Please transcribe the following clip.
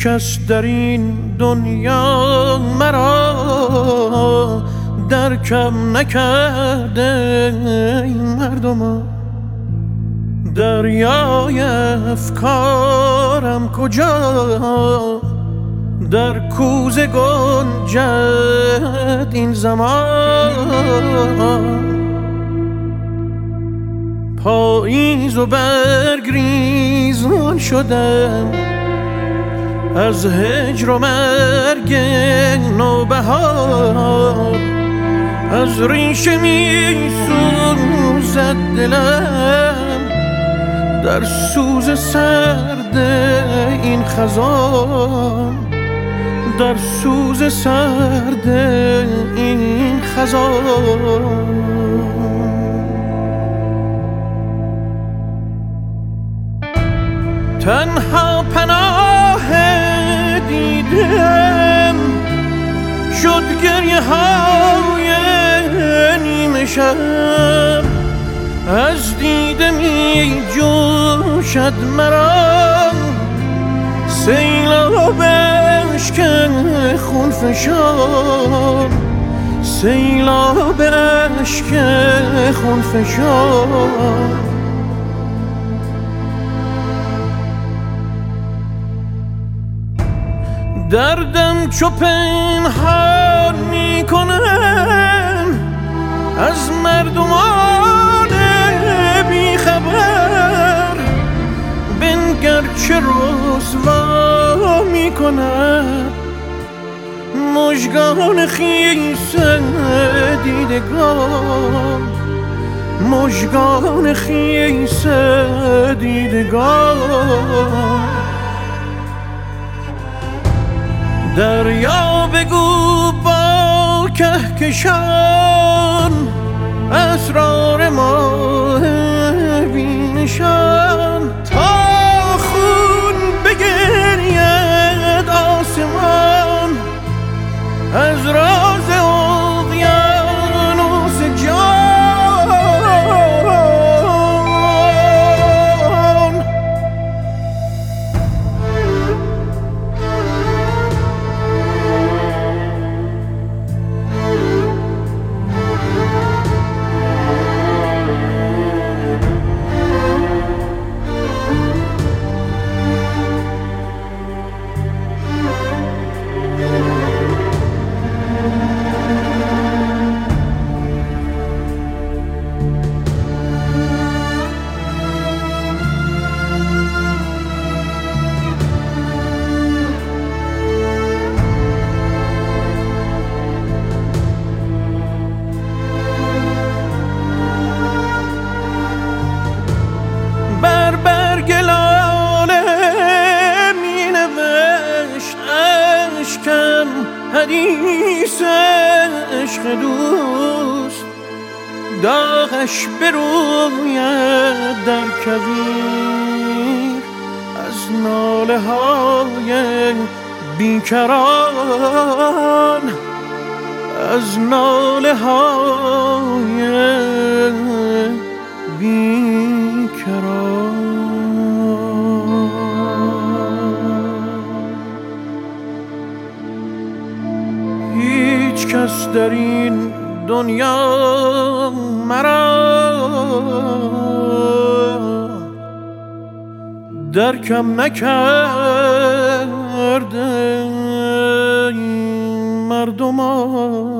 کس در این دنیا مرا درکم نکرده این مردما. دریای افکارم کجا در کوزه گنجد این زمان. پاییز و برگریزان شدم از هجر و مرگ نوبهار. از ریشه می سوزد دلم در سوز سرد این خزان. در سوز سرد این خزان. تنها پناه دیدم شد گریه های نیمه شب. از دیده می جوشد مرا سیلاب اشک خون فشان. سیلاب اشک خون فشان. دردم چو پنهان می کنم از مردمان بی خبر. بنگر چه رسوا می کند مژگان خیس دیدگان. مژگان خیس دیدگان. دریا بگو با کهکشان اسرار ما بینشان. تا خون بگرید آسمان از راز اقیانوس جان. حدیث عشق دوست داغش بروید در کویر. از ناله های بیکران. از ناله های بیکران. هیچ کس در این دنیا مرا درکم نکرده این مردمان.